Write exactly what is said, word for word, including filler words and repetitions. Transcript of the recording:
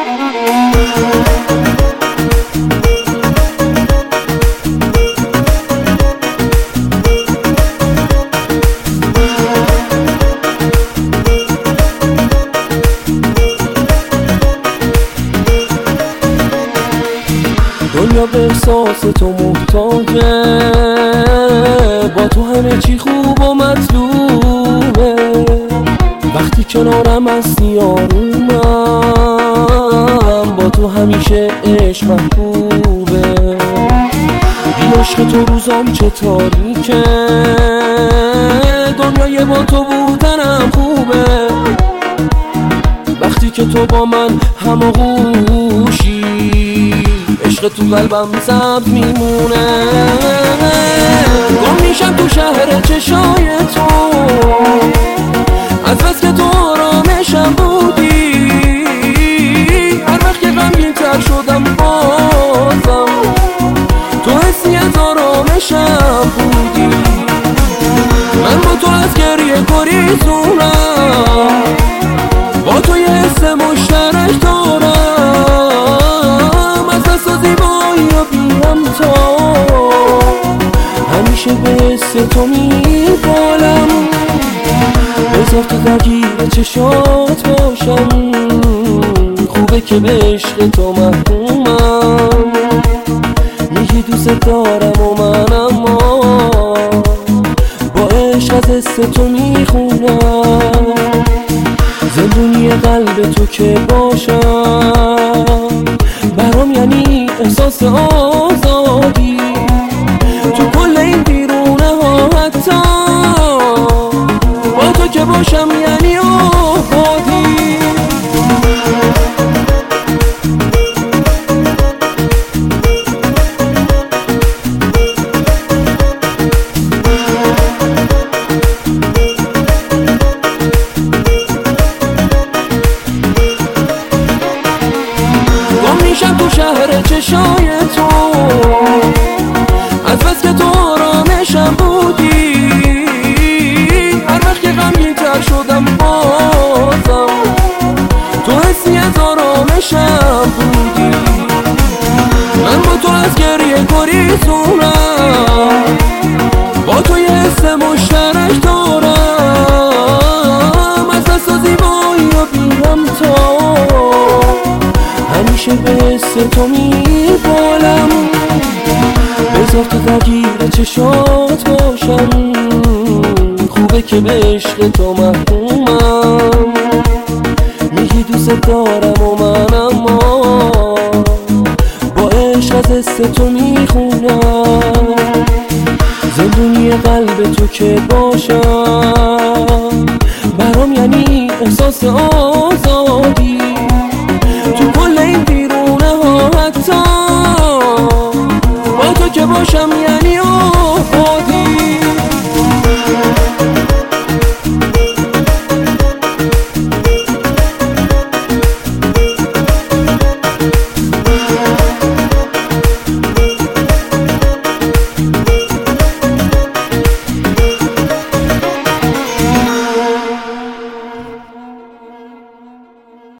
دنیا به احساس تو محتاجه، با تو همه چی خوب و مطلوبه. وقتی کنارم هستی آرومم، با تو همیشه عشق محبوبه. بی عشق تو روزام چه تاریکه، دنیای با تو بودنم خوبه. وقتی که تو با من هماغوشی، عشق تو قلبم ثبت میمونه. گم میشم تو شهر چشای تو، از بس که تو آرامشم بودی. هر وقت که غمگین تر شدم بازم تو حسی از آرامشم بودی. من با تو از گریه گریزونم، با تو یه حس مشترک دارم. از دست زیبایی و بیم تا همیشه به حس تو میبالم. بذار تو درگیر چشات باشم، خوبه که به عشق تو محکومم. میگی دوست دارم و من اما با عشق از حس تو میخونم. زندونی قلب تو که باشم، برام یعنی احساس آزادی. تو کل این بیرونه ها حتی با تو که باشم یعنی آبادی. میشم تو شهر چشای تو، از بس که تو آرامشم بودی. هر وقت که غمگین تر شدم بازم تو حسی از آرامشم بودی. من با تو از گریه گریزونم، با تو یه حس مشترک دارم. از دست زیبایی و بیم تا همیشه به حس تو میبالم. بذار تو درگیر چشات باشم، خوبه که به عشق تو محکومم. میگی دوست دارم و من اما با عشق از حس تو میخونم. زندونی قلب تو که باشم، برام یعنی احساس آزادی. تو کل این بیرونه ها حتی با تو که باشم یعنی